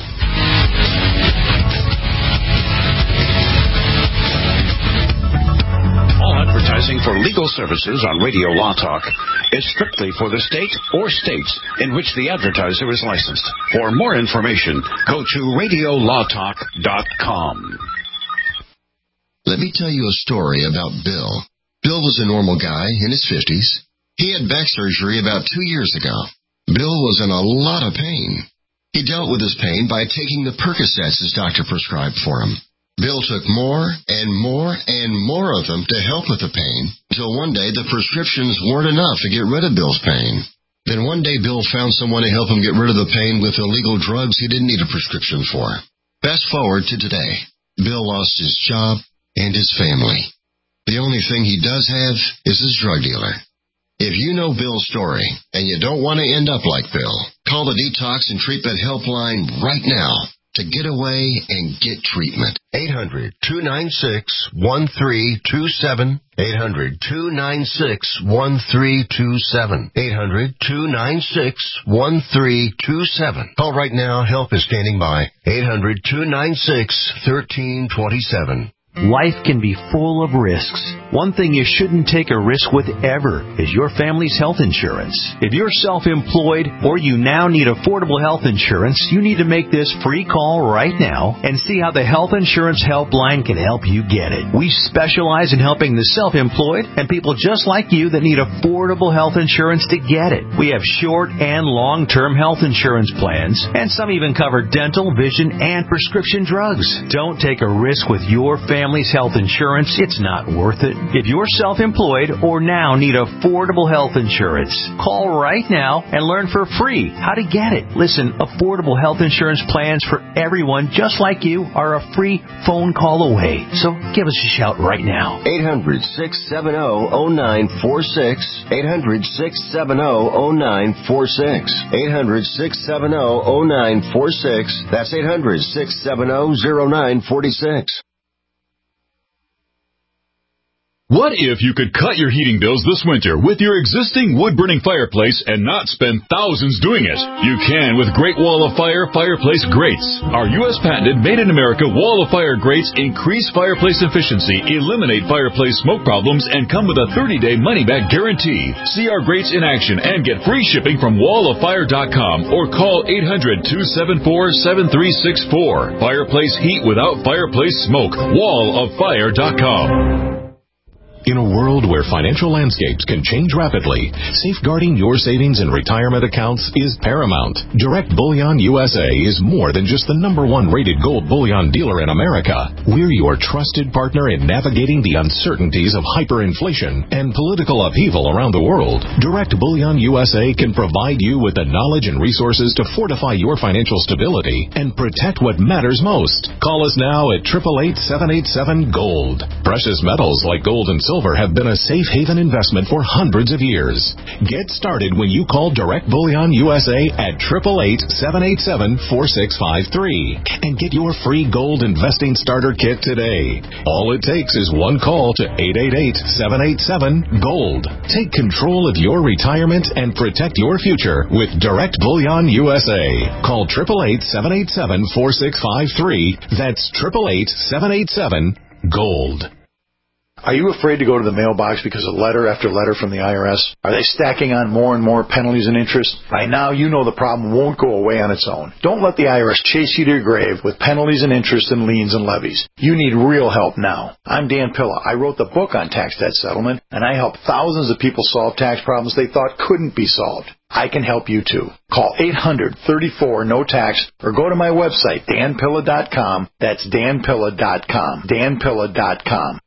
All advertising for legal services on Radio Law Talk is strictly for the state or states in which the advertiser is licensed. For more information, go to radio law talk dot com. Let me tell you a story about Bill. Bill was a normal guy in his fifties. He had back surgery about two years ago. Bill was in a lot of pain. He dealt with his pain by taking the Percocets his doctor prescribed for him. Bill took more and more and more of them to help with the pain, until one day the prescriptions weren't enough to get rid of Bill's pain. Then one day Bill found someone to help him get rid of the pain with illegal drugs he didn't need a prescription for. Fast forward to today. Bill lost his job and his family. The only thing he does have is his drug dealer. If you know Bill's story and you don't want to end up like Bill, call the Detox and Treatment Helpline right now. to get away and get treatment. eight hundred, two nine six, one three two seven. eight hundred, two nine six, one three two seven. eight hundred, two nine six, one three two seven. Call right now. Help is standing by. eight hundred, two nine six, one three two seven. Life can be full of risks. One thing you shouldn't take a risk with ever is your family's health insurance. If you're self-employed or you now need affordable health insurance, you need to make this free call right now and see how the Health Insurance Helpline can help you get it. We specialize in helping the self-employed and people just like you that need affordable health insurance to get it. We have short and long-term health insurance plans, and some even cover dental, vision, and prescription drugs. Don't take a risk with your family's health insurance. It's not worth it. If you're self-employed or now need affordable health insurance, call right now and learn for free how to get it. Listen, affordable health insurance plans for everyone just like you are a free phone call away. So give us a shout right now. eight hundred, six seven zero, zero nine four six. eight hundred, six seven zero, zero nine four six. eight hundred, six seven zero, zero nine four six. That's eight hundred, six seven zero, zero nine four six. What if you could cut your heating bills this winter with your existing wood-burning fireplace and not spend thousands doing it? You can with Great Wall of Fire fireplace grates. Our U S patented made-in-America Wall of Fire grates increase fireplace efficiency, eliminate fireplace smoke problems, and come with a thirty-day money-back guarantee. See our grates in action and get free shipping from wall of fire dot com or call eight hundred, two seven four, seven three six four. Fireplace heat without fireplace smoke. wall of fire dot com. In a world where financial landscapes can change rapidly, safeguarding your savings and retirement accounts is paramount. Direct Bullion U S A is more than just the number one rated gold bullion dealer in America. We're your trusted partner in navigating the uncertainties of hyperinflation and political upheaval around the world. Direct Bullion U S A can provide you with the knowledge and resources to fortify your financial stability and protect what matters most. Call us now at eight eight eight, seven eight seven, GOLD. Precious metals like gold and silver have been a safe haven investment for hundreds of years. Get started when you call Direct Bullion U S A at eight eight eight, seven eight seven, four six five three and get your free gold investing starter kit today. All it takes is one call to eight eight eight, seven eight seven, GOLD. Take control of your retirement and protect your future with Direct Bullion U S A. Call eight eight eight, seven eight seven, four six five three. That's eight eight eight, seven eight seven, GOLD. Are you afraid to go to the mailbox because of letter after letter from the I R S? Are they stacking on more and more penalties and interest? By now, you know the problem won't go away on its own. Don't let the I R S chase you to your grave with penalties and interest and liens and levies. You need real help now. I'm Dan Pilla. I wrote the book on tax debt settlement, and I help thousands of people solve tax problems they thought couldn't be solved. I can help you too. Call eight hundred, thirty-four, no tax or go to my website, dan pilla dot com. That's dan pilla dot com. dan pilla dot com.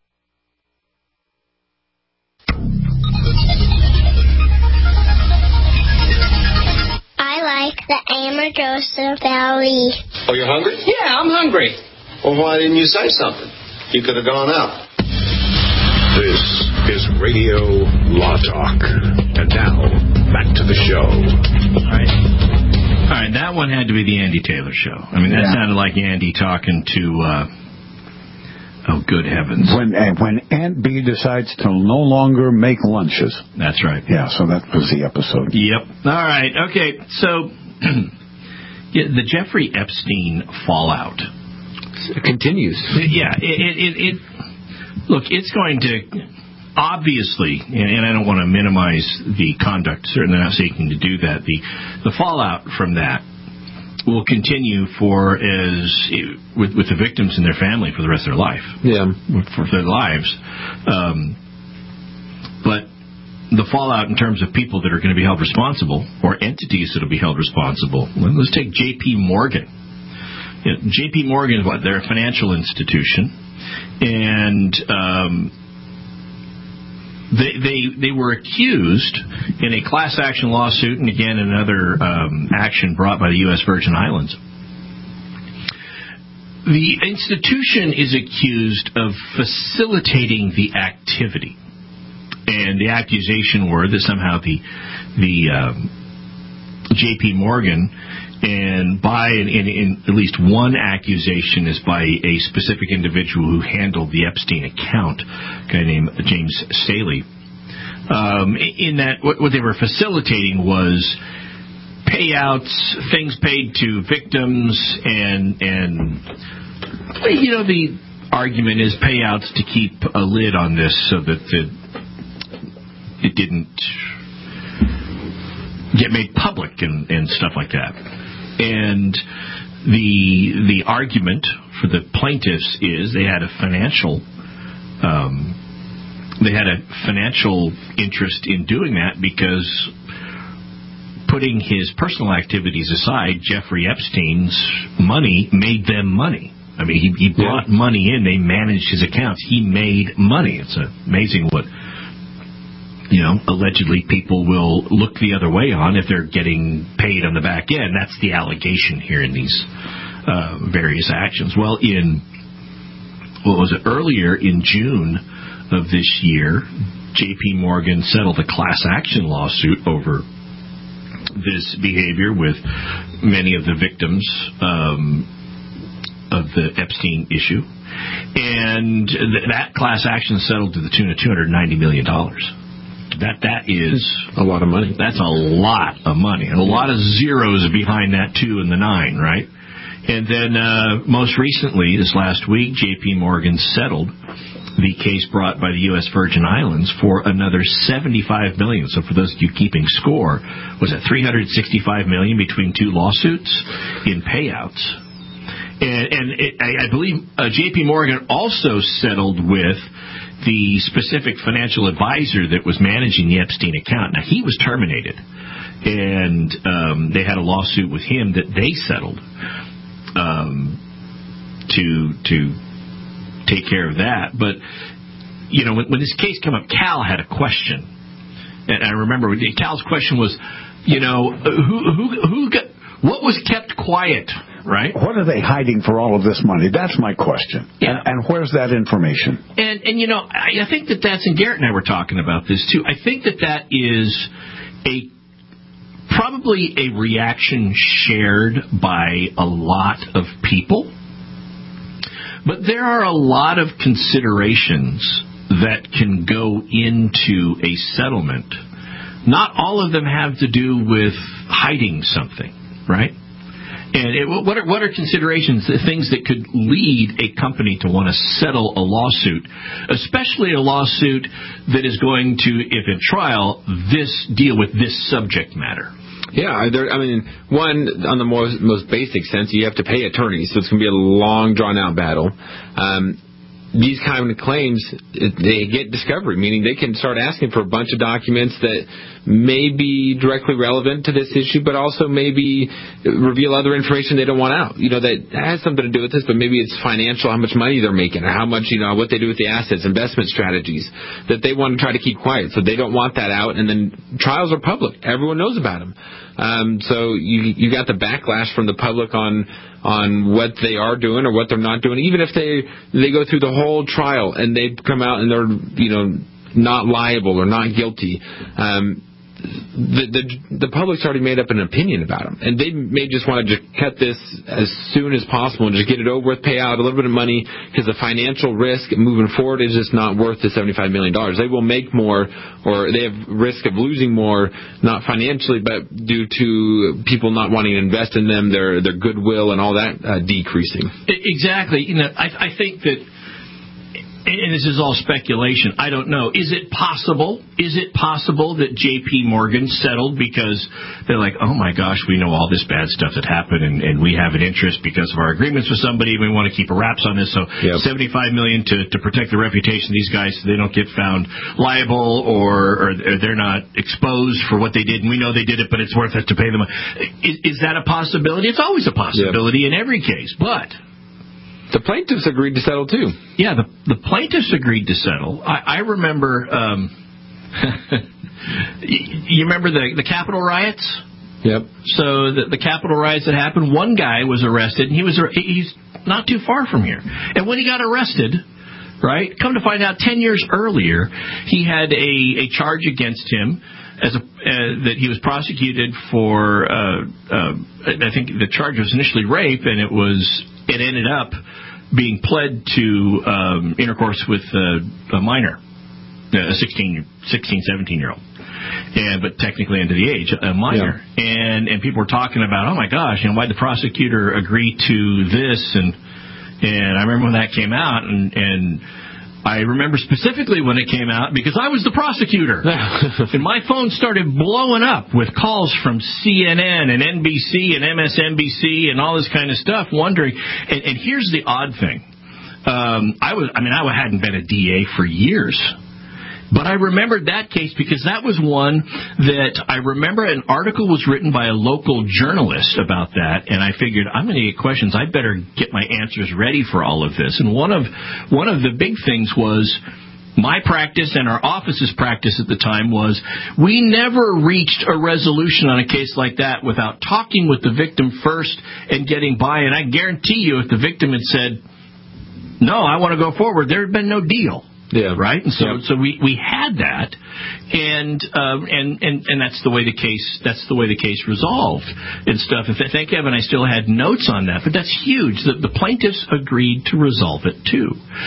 I like the Amargosa Valley. Oh, you're hungry? Yeah, I'm hungry. Well, why didn't you say something? You could have gone out. This is Radio Law Talk. And now, back to the show. All right. All right, that one had to be the Andy Taylor show. I mean, that yeah. sounded like Andy talking to... Uh, Oh, good heavens. When uh, when Aunt B decides to no longer make lunches. That's right. Yeah, so that was the episode. Yep. All right. Okay. So, yeah, the Jeffrey Epstein fallout. It continues. Yeah. It, it, it, it look, it's going to, obviously, and I don't want to minimize the conduct, certainly not seeking to do that, the, the fallout from that will continue for as with with the victims and their family for the rest of their life. Yeah, for their lives. Um, but the fallout in terms of people that are going to be held responsible or entities that will be held responsible. Let's take J P. Morgan. You know, J P. Morgan, what? They're a financial institution, and um, They, they they were accused in a class action lawsuit, and again another um, action brought by the U S Virgin Islands. The institution is accused of facilitating the activity, and the accusation were that somehow the the um, J P. Morgan And by, in, in, in at least one accusation is by a specific individual who handled the Epstein account, a guy named James Staley. Um, in that, what, what they were facilitating was payouts, things paid to victims, and, and you know, the argument is payouts to keep a lid on this so that the, it didn't get made public and, and stuff like that. And the the argument for the plaintiffs is they had a financial um, they had a financial interest in doing that because putting his personal activities aside, Jeffrey Epstein's money made them money. I mean, he, he brought yeah. money in. They managed his accounts. He made money. It's amazing what, you know, allegedly people will look the other way on if they're getting paid on the back end. That's the allegation here in these uh, various actions. Well, in, what was it, earlier in June of this year, J P Morgan settled a class action lawsuit over this behavior with many of the victims um, of the Epstein issue. And th- that class action settled to the tune of two hundred ninety million dollars. That that is a lot of money. That's a lot of money, and a lot of zeros behind that two and the nine, right? And then uh, most recently, this last week, J P Morgan settled the case brought by the U S Virgin Islands for another seventy-five million dollars. So for those of you keeping score, was it three hundred sixty-five million dollars between two lawsuits in payouts? And, and it, I, I believe uh, J P Morgan also settled with the specific financial advisor that was managing the Epstein account. Now, he was terminated, and um, they had a lawsuit with him that they settled um, to to take care of that. But, you know, when, when this case came up, Cal had a question. And I remember Cal's question was, you know, who who who got, what was kept quiet, right? What are they hiding for all of this money? That's my question. Yeah. And, and where's that information? And, and you know, I, I think that that's, and Garrett and I were talking about this too, I think that that is a probably a reaction shared by a lot of people. But there are a lot of considerations that can go into a settlement. Not all of them have to do with hiding something, right? And it, what are what are considerations, the things that could lead a company to want to settle a lawsuit, especially a lawsuit that is going to, if in trial, this deal with this subject matter? Yeah, there, I mean, one, on the most, most basic sense, you have to pay attorneys, so it's going to be a long, drawn-out battle. Um, these kind of claims, they get discovery, meaning they can start asking for a bunch of documents that may be directly relevant to this issue, but also maybe reveal other information they don't want out. You know, that has something to do with this, but maybe it's financial, how much money they're making, or how much, you know, what they do with the assets, investment strategies, that they want to try to keep quiet. So they don't want that out, and then trials are public. Everyone knows about them. Um, so you you got the backlash from the public on on what they are doing or what they're not doing. Even if they they go through the whole trial and they come out and they're, you know, not liable or not guilty, um, the, the the public's already made up an opinion about them, and they may just want to just cut this as soon as possible and just get it over with, pay out a little bit of money, because the financial risk moving forward is just not worth the seventy-five million dollars. They will make more, or they have risk of losing more, not financially, but due to people not wanting to invest in them, their their goodwill and all that uh, decreasing. Exactly. You know, I, I think that. And this is all speculation, I don't know. Is it possible? Is it possible that J P Morgan settled because they're like, oh my gosh, we know all this bad stuff that happened, and, and we have an interest because of our agreements with somebody, and we want to keep a wraps on this, so yep. seventy-five million dollars to, to protect the reputation of these guys so they don't get found liable, or, or they're not exposed for what they did, and we know they did it, but it's worth it to pay them. Is, is that a possibility? It's always a possibility yep. in every case, but... The plaintiffs agreed to settle, too. Yeah, the, the plaintiffs agreed to settle. I, I remember, um, you remember the, the Capitol riots? Yep. So the, the Capitol riots that happened, one guy was arrested, and he was he's not too far from here. And when he got arrested, right, come to find out ten years earlier, he had a, a charge against him as a, uh, that he was prosecuted for, uh, uh, I think the charge was initially rape, and it was it ended up being pled to um, intercourse with uh, a minor, a sixteen, seventeen-year-old. And, but technically under the age, a minor. Yeah. And and people were talking about, oh, my gosh, you know, why'd the prosecutor agree to this? And and I remember when that came out, and, and I remember specifically when it came out because I was the prosecutor. And my phone started blowing up with calls from C N N and N B C and M S N B C and all this kind of stuff, wondering. And, and here's the odd thing. Um, I was, I mean, I hadn't been a D A for years. But I remembered that case because that was one that I remember an article was written by a local journalist about that, and I figured I'm going to get questions. I better get my answers ready for all of this. And one of one of the big things was my practice and our office's practice at the time was we never reached a resolution on a case like that without talking with the victim first and getting by. And I guarantee you if the victim had said, no, I want to go forward, there had been no deal. Yeah. Right. And so, yeah. so we, we had that, and um, and and and that's the way the case that's the way the case resolved and stuff. And thank heaven I still had notes on that. But that's huge. The, the plaintiffs agreed to resolve it too,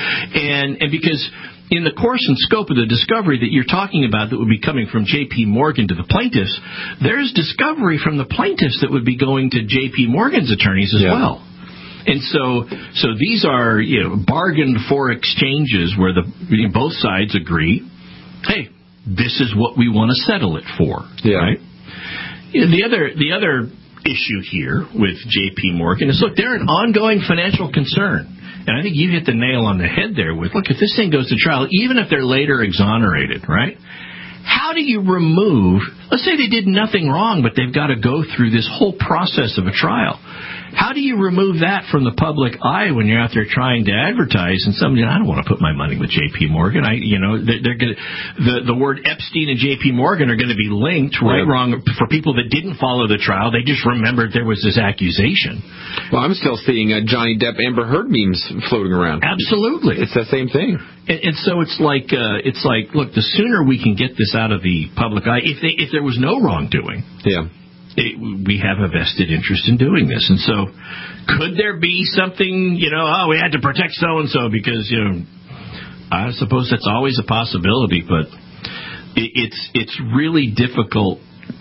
and and because in the course and scope of the discovery that you're talking about that would be coming from J P Morgan to the plaintiffs, there's discovery from the plaintiffs that would be going to J P Morgan's attorneys as yeah. well. And so, so these are, you know, bargained for exchanges where the you know, both sides agree, hey, this is what we want to settle it for, yeah. right? You know, the other, the other issue here with J P Morgan is, look, they're an ongoing financial concern, and I think you hit the nail on the head there with, look, if this thing goes to trial, even if they're later exonerated, right? How do you remove, let's say they did nothing wrong, but they've got to go through this whole process of a trial. How do you remove that from the public eye when you're out there trying to advertise and somebody, I don't want to put my money with J P Morgan. I, you know, they're, they're going the, the word Epstein and J P Morgan are going to be linked, right, yeah. wrong, for people that didn't follow the trial. They just remembered there was this accusation. Well, I'm still seeing uh, Johnny Depp, Amber Heard memes floating around. Absolutely. It's the same thing. And, and so it's like, uh, it's like, look, the sooner we can get this out of the public eye, if they, if there was no wrongdoing. Yeah. It, we have a vested interest in doing this. And so could there be something, you know, oh, we had to protect so-and-so because, you know, I suppose that's always a possibility, but it, it's it's really difficult.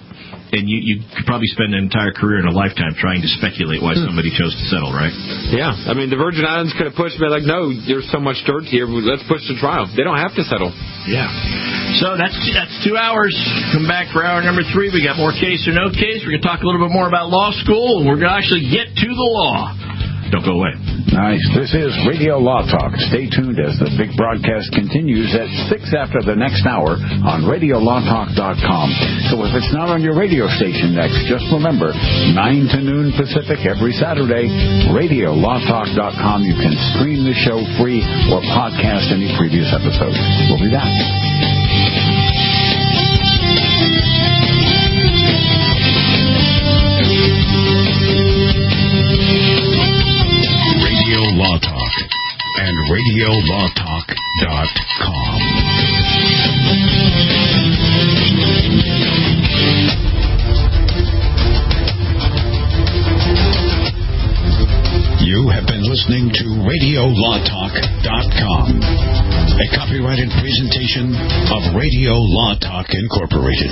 And you, you could probably spend an entire career and a lifetime trying to speculate why somebody chose to settle, right? Yeah. I mean, the Virgin Islands could have pushed me like, no, there's so much dirt here. Let's push the trial. They don't have to settle. Yeah. So that's that's two hours. Come back for hour number three. We got more case or no case. We're going to talk a little bit more about law school, and we're going to actually get to the law. Don't go away. Nice. This is Radio Law Talk. Stay tuned as the big broadcast continues at six after the next hour on radio law talk dot com. So if it's not on your radio station next, just remember, nine to noon Pacific every Saturday, radio law talk dot com. You can stream the show free or podcast any previous episodes. We'll be back. Law Talk and radio law talk dot com. You have been listening to radio law talk dot com, a copyrighted presentation of Radio Law Talk Incorporated.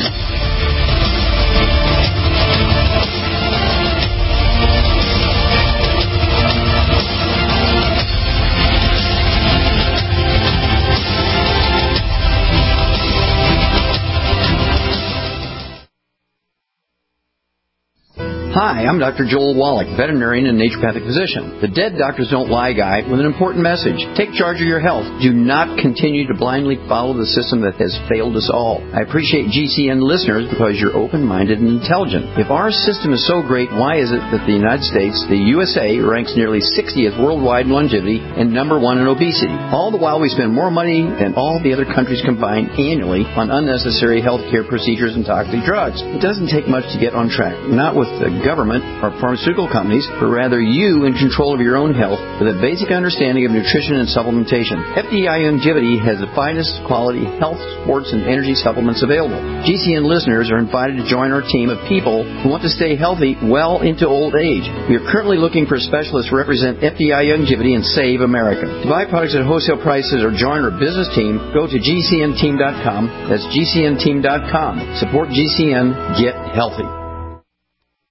Hi, I'm Doctor Joel Wallach, veterinarian and naturopathic physician. The Dead Doctors Don't Lie guy with an important message. Take charge of your health. Do not continue to blindly follow the system that has failed us all. I appreciate G C N listeners because you're open-minded and intelligent. If our system is so great, why is it that the United States, the U S A, ranks nearly sixtieth worldwide in longevity and number one in obesity? All the while we spend more money than all the other countries combined annually on unnecessary health care procedures and toxic drugs. It doesn't take much to get on track. Not with the government or pharmaceutical companies, but rather you in control of your own health with a basic understanding of nutrition and supplementation. F D I Longevity has the finest quality health, sports, and energy supplements available. G C N listeners are invited to join our team of people who want to stay healthy well into old age. We are currently looking for specialists to represent F D I Longevity and Save America. To buy products at wholesale prices or join our business team, go to G C N team dot com. That's G C N team dot com. Support G C N. Get healthy.